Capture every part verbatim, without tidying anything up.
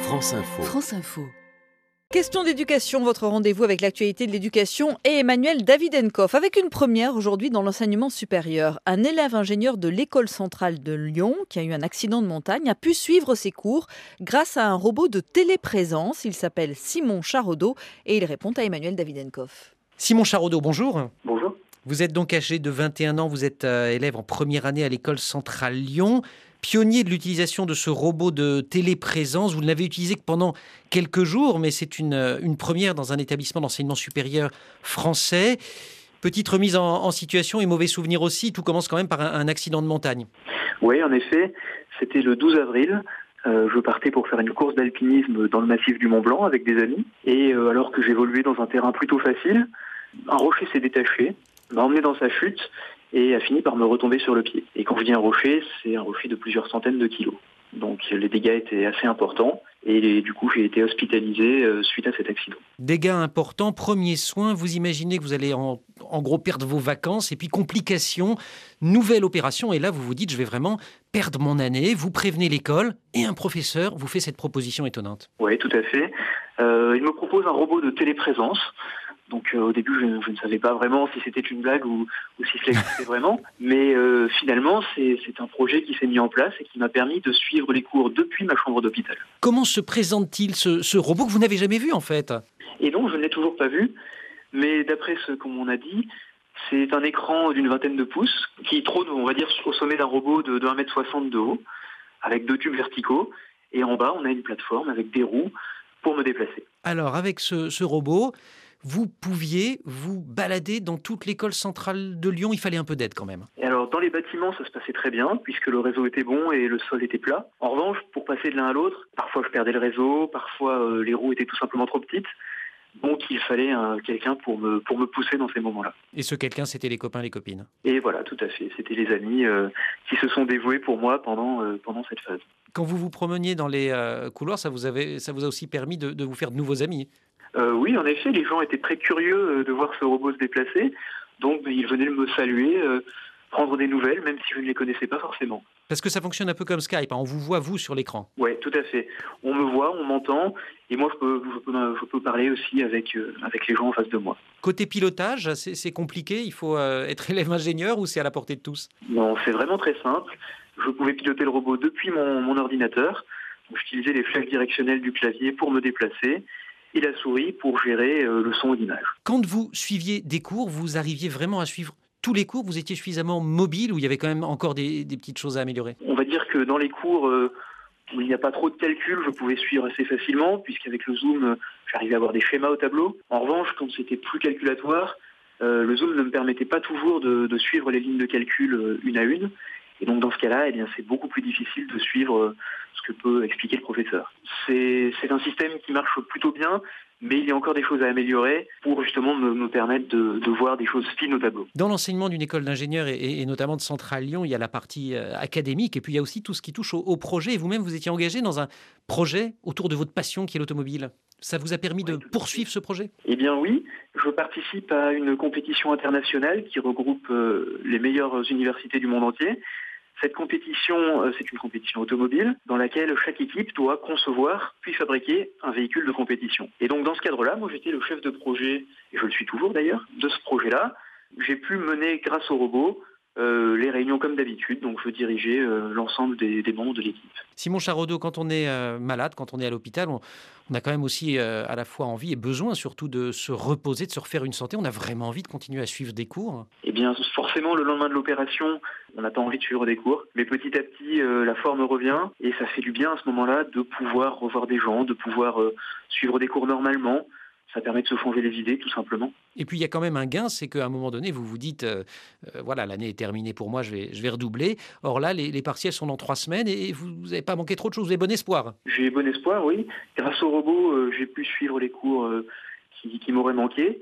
France Info. France Info. Question d'éducation, votre rendez-vous avec l'actualité de l'éducation et Emmanuel Davidenkoff, avec une première aujourd'hui dans l'enseignement supérieur. Un élève ingénieur de l'école centrale de Lyon, qui a eu un accident de montagne, a pu suivre ses cours grâce à un robot de téléprésence. Il s'appelle Simon Charodeau et il répond à Emmanuel Davidenkoff. Simon Charodeau, bonjour. Bonjour. Vous êtes donc âgé de vingt et un ans, vous êtes euh, élève en première année à l'école centrale Lyon. Pionnier de l'utilisation de ce robot de téléprésence, vous ne l'avez utilisé que pendant quelques jours, mais c'est une, une première dans un établissement d'enseignement supérieur français. Petite remise en, en situation et mauvais souvenir aussi, tout commence quand même par un, un accident de montagne. Oui, en effet, c'était le douze avril. Euh, je partais pour faire une course d'alpinisme dans le massif du Mont Blanc avec des amis. Et euh, alors que j'évoluais dans un terrain plutôt facile, un rocher s'est détaché, m'a emmené dans sa chute et a fini par me retomber sur le pied. Et quand je dis un rocher, c'est un rocher de plusieurs centaines de kilos. Donc les dégâts étaient assez importants et du coup j'ai été hospitalisé euh, suite à cet accident. Dégâts importants, premiers soins, vous imaginez que vous allez en, en gros perdre vos vacances et puis complications, nouvelle opération et là vous vous dites je vais vraiment perdre mon année, vous prévenez l'école et un professeur vous fait cette proposition étonnante. Oui, tout à fait. Euh, il me propose un robot de téléprésence. Donc euh, au début, je, je ne savais pas vraiment si c'était une blague ou, ou si cela existait vraiment. Mais euh, finalement, c'est, c'est un projet qui s'est mis en place et qui m'a permis de suivre les cours depuis ma chambre d'hôpital. Comment se présente-t-il ce, ce robot que vous n'avez jamais vu en fait ? Et donc, je ne l'ai toujours pas vu. Mais d'après ce qu'on m'en a dit, c'est un écran d'une vingtaine de pouces qui trône, on va dire, au sommet d'un robot de, de un mètre soixante de haut, avec deux tubes verticaux. Et en bas, on a une plateforme avec des roues pour me déplacer. Alors, avec ce, ce robot... vous pouviez vous balader dans toute l'école centrale de Lyon. Il fallait un peu d'aide quand même. Et alors, dans les bâtiments, ça se passait très bien, puisque le réseau était bon et le sol était plat. En revanche, pour passer de l'un à l'autre, parfois je perdais le réseau, parfois euh, les roues étaient tout simplement trop petites. Donc, il fallait euh, quelqu'un pour me, pour me pousser dans ces moments-là. Et ce quelqu'un, c'était les copains, les copines. Et voilà, tout à fait. C'était les amis euh, qui se sont dévoués pour moi pendant, euh, pendant cette phase. Quand vous vous promeniez dans les euh, couloirs, ça vous, avait, ça vous a aussi permis de, de vous faire de nouveaux amis ? Euh, oui, en effet, les gens étaient très curieux de voir ce robot se déplacer, donc ils venaient me saluer, euh, prendre des nouvelles, même si je ne les connaissais pas forcément. Parce que ça fonctionne un peu comme Skype, hein, on vous voit vous sur l'écran. Oui, tout à fait. On me voit, on m'entend, et moi je peux, je peux, je peux parler aussi avec, euh, avec les gens en face de moi. Côté pilotage, c'est, c'est compliqué, il faut euh, être élève ingénieur ou c'est à la portée de tous ? Non, c'est vraiment très simple. Je pouvais piloter le robot depuis mon, mon ordinateur, donc j'utilisais les flèches directionnelles du clavier pour me déplacer, et la souris pour gérer euh, le son et l'image. Quand vous suiviez des cours, vous arriviez vraiment à suivre tous les cours ? Vous étiez suffisamment mobile ou il y avait quand même encore des, des petites choses à améliorer ? On va dire que dans les cours euh, où il n'y a pas trop de calculs, je pouvais suivre assez facilement, puisqu'avec le zoom, euh, j'arrivais à avoir des schémas au tableau. En revanche, quand c'était plus calculatoire, euh, le zoom ne me permettait pas toujours de, de suivre les lignes de calcul euh, une à une. Et donc dans ce cas-là, eh bien, c'est beaucoup plus difficile de suivre euh, ce que peut expliquer le professeur. C'est, c'est un système qui marche plutôt bien, mais il y a encore des choses à améliorer pour justement me, me permettre de, de voir des choses fines au tableau. Dans l'enseignement d'une école d'ingénieurs et, et notamment de Centrale Lyon, il y a la partie euh, académique et puis il y a aussi tout ce qui touche au, au projet. Et vous-même, vous étiez engagé dans un projet autour de votre passion qui est l'automobile. Ça vous a permis de poursuivre ce projet ? Eh bien oui, je participe à une compétition internationale qui regroupe euh, les meilleures universités du monde entier. Cette compétition, euh, c'est une compétition automobile dans laquelle chaque équipe doit concevoir puis fabriquer un véhicule de compétition. Et donc dans ce cadre-là, moi j'étais le chef de projet, et je le suis toujours d'ailleurs, de ce projet-là. J'ai pu mener grâce au robot Euh, les réunions comme d'habitude, donc je dirigeais euh, l'ensemble des, des membres de l'équipe. Simon Charodeau, quand on est euh, malade, quand on est à l'hôpital, on, on a quand même aussi euh, à la fois envie et besoin surtout de se reposer, de se refaire une santé. On a vraiment envie de continuer à suivre des cours. Eh bien, forcément, le lendemain de l'opération, on n'a pas envie de suivre des cours, mais petit à petit, euh, la forme revient et ça fait du bien à ce moment-là de pouvoir revoir des gens, de pouvoir euh, suivre des cours normalement. Ça permet de se changer les idées, tout simplement. Et puis, il y a quand même un gain, c'est qu'à un moment donné, vous vous dites, euh, euh, voilà, l'année est terminée pour moi, je vais, je vais redoubler. Or là, les, les partiels sont dans trois semaines et vous n'avez pas manqué trop de choses, vous avez bon espoir. J'ai bon espoir, oui. Grâce au robot, euh, j'ai pu suivre les cours euh, qui, qui m'auraient manqué.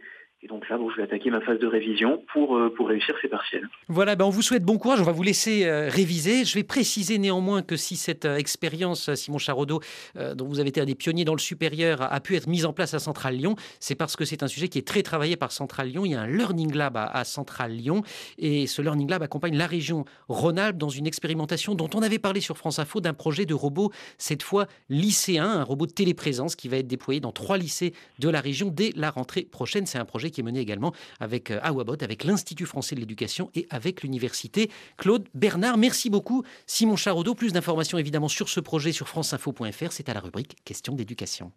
Et donc là, bon, je vais attaquer ma phase de révision pour, euh, pour réussir ces partiels. Voilà, ben on vous souhaite bon courage. On va vous laisser euh, réviser. Je vais préciser néanmoins que si cette euh, expérience, Simon Charodeau, euh, dont vous avez été un des pionniers dans le supérieur, a, a pu être mise en place à Centrale Lyon, c'est parce que c'est un sujet qui est très travaillé par Centrale Lyon. Il y a un Learning Lab à, à Centrale Lyon. Et ce Learning Lab accompagne la région Rhône-Alpes dans une expérimentation dont on avait parlé sur France Info d'un projet de robot, cette fois lycéen, un robot de téléprésence qui va être déployé dans trois lycées de la région dès la rentrée prochaine. C'est un projet qui est mené également avec Awabot, avec l'Institut français de l'éducation et avec l'université Claude Bernard. Merci beaucoup Simon Charodeau. Plus d'informations évidemment sur ce projet sur franceinfo point f r. C'est à la rubrique Questions d'éducation.